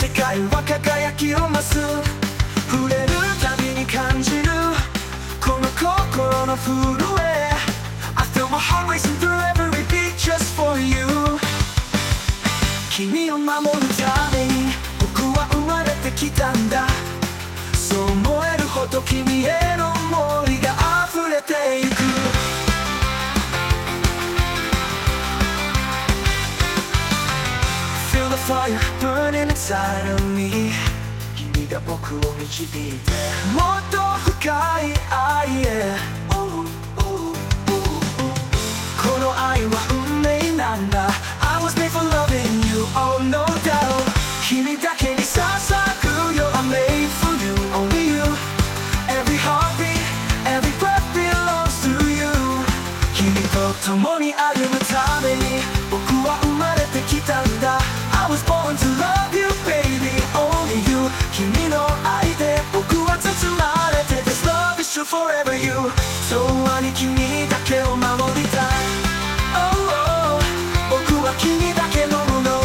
世界は輝きを増す。触れるたびに感じるこの心の震え。 I feel my heart racing through every beat just for you。 君を守るために僕は生まれてきたんだ。そう思えるほど君への想いが溢れてゆく。Feel the fire burning inside of me。 君が僕を導いてもっと深い愛へ。この愛は運命なんだ。 I was made for loving you, oh no doubt。 君だけに捧ぐよ I'm made for you, only you。 Every heartbeat, every breath belongs to you。 君と共に歩むために僕は生まれてきたんだ。 I was born to love you, baby, only you。 君の愛で僕は包まれて This love is true forever you。 永遠に君だけを守りたい。 Oh, oh、 僕は君だけのもの。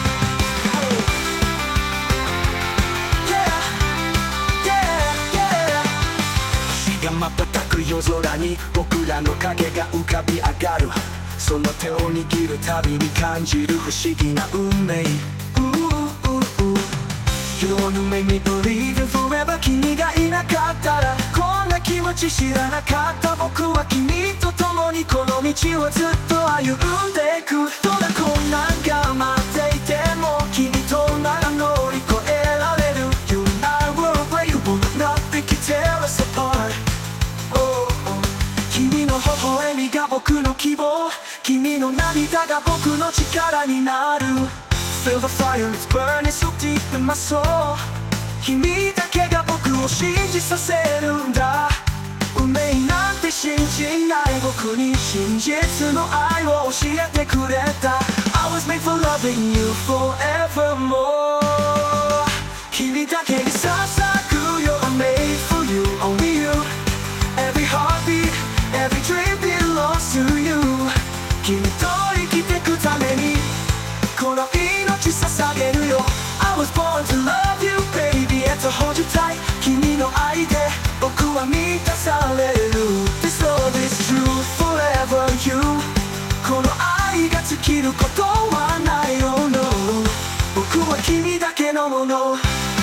Yeah, yeah, yeah。 日が瞬く夜空に僕らの影が浮かび上がる。その手を握るたびに感じる不思議な運命。 You only make me believe in forever。 君がいなかったらこんな気持ち知らなかった。僕は君と共にこの道をずっと歩んでいく。どんな困難が待っていても君となら乗り越えられる。 You and I will play you will nothing can tear us apart。 Oh, oh。 君の微笑みが僕の希望。君の涙が僕の力になる。 Feel the fire, it's burning so deep in my soul。 君だけが僕を信じさせるんだ。運命なんて信じない僕に真実の愛を教えてくれた。 I was made for loving you forevermore。 君だけに捧ぐよ I'm made for you, only you。 Every heartbeat, every dream belongs to you。 君と生きてくためにこの命捧げるよ。 I was born to love you, baby, and to hold you tight。 君の愛で僕は満たされる。 This love is true forever you。 この愛が尽きることはない、oh no。 僕は君だけのもの。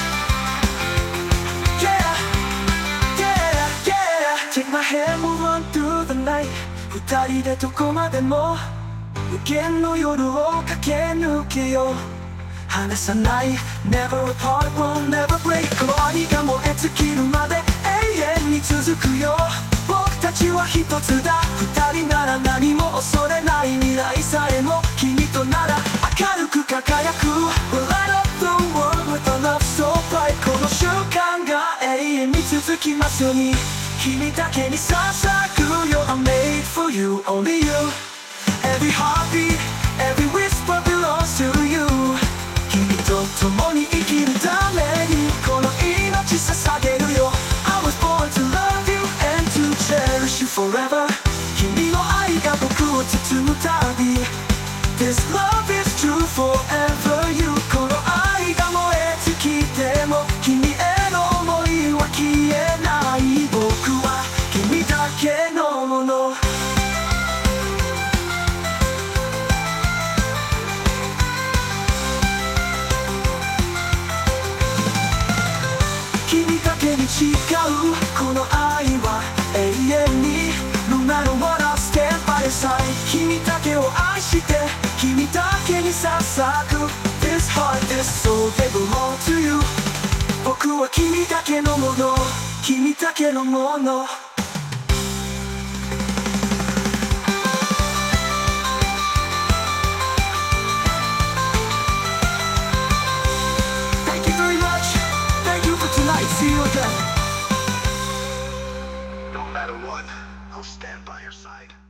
Yeah, yeah, yeah。 Take my hand, we'll run through the night。 二人でどこまでも無限の夜を駆け抜けよう。離さない Never apart, we'll never break。 この愛が燃え尽きるまで永遠に続くよ。僕たちは一つだ。二人なら何も恐れない。未来さえも君となら明るく輝く。 We'll light up the world with a love so bright。 この瞬間が永遠に続きますように。君だけに捧ぐよ I'm made for you, only you。 Every heartbeat, every whisper belongs to you。 君と共に生きるためにこの命捧げるよ。 I was born to love you and to cherish you forever。 君の愛が僕を包むたび This love is true forever you。 この愛が燃え尽きても君への想いは消えない。僕は君だけのもの。君だけに違うこの愛は永遠に No matter what I'll stand by your side。 君だけを愛して君だけに捧ぐ This heart, this soul, they belong to you。 僕は君だけのもの。君だけのもの。See you again. No matter what, I'll stand by your side.